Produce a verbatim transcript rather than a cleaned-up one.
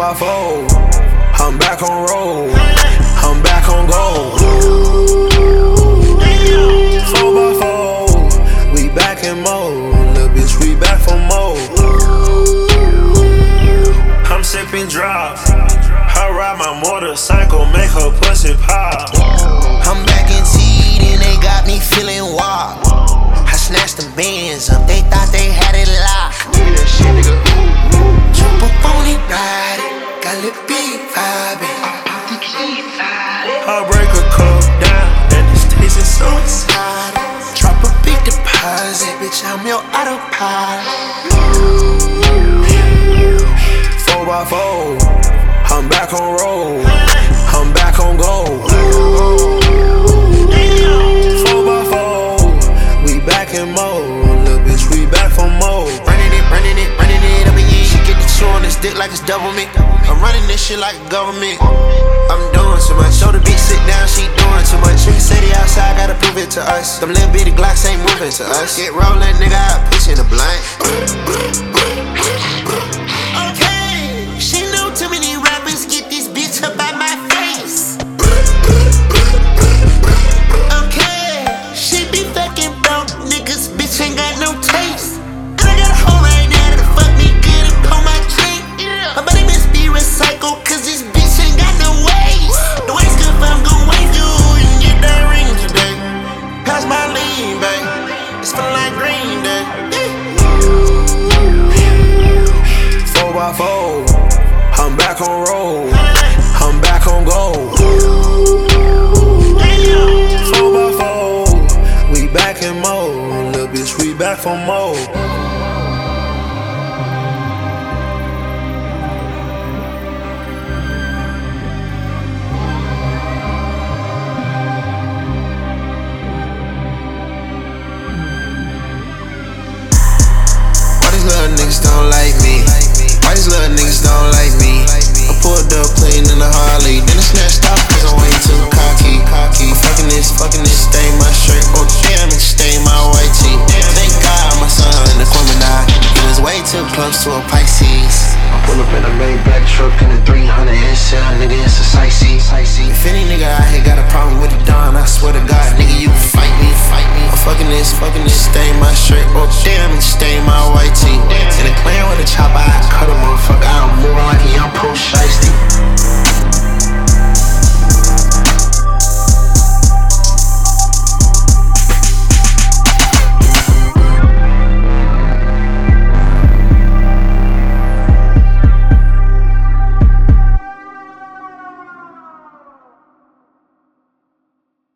by four, I'm back on roll, I'm back on gold. Four by four, we back in mode, little bitch, we back for more. I'm sipping drop, I ride my motorcycle, make her pussy pop. I'm back in T, and they got me feeling wild. I snatched them bands up, they thought they had it locked. Jump up on it, ride it, got a little big vibing. I break a cup down, and it's tasting so excited. Drop a big deposit, bitch, I'm your autopilot. Four by four, I'm back on roll, I'm back on gold. Four by four, we back in mode, little bitch, we back for more. Running it, running it, running it up again. She get the chew on this dick like it's double me. I'm running this shit like a government. I'm doing too much. Show the bitch sit down, she doing too much. Nigga say they outside, gotta prove it to us. Them little bitty Glocks ain't moving to us. Get rollin', nigga, I pushing the blunt. Okay, she know too many rappers, get this bitch up out my face. Okay, she be fucking broke niggas, bitch ain't got no taste. And I got a hoe right now that'll fuck me good and pull my drink. Her body must be recycled, cause this bitch ain't got no waste. The waist good, but I'm gon' waste you and get that ring today. Pass my lean, babe, it's feelin' like Green Day. Four by four, I'm back on roll, I'm back on gold. Four by four, we back in mode, little bitch, we back for more. Why these little niggas don't like me? Why these little niggas don't like me? I pulled up playing in the Harley, then I snatched off cause I'm way too cocky, cocky. I'm fucking this, fucking this, stain my shirt. Oh damn, it stain my white tee. Damn, thank God my son in the Gemini. He was way too close to a Pisces. I pull up in a Maybach truck in a three hundred S L, nigga, it's a sightsee. If any nigga out here got a problem with the Don, I swear to God, nigga, you fight me, fight me. I'm fucking this, fucking this, stain my shirt. Oh damn, it stain my white tee. And they playing with a chopper.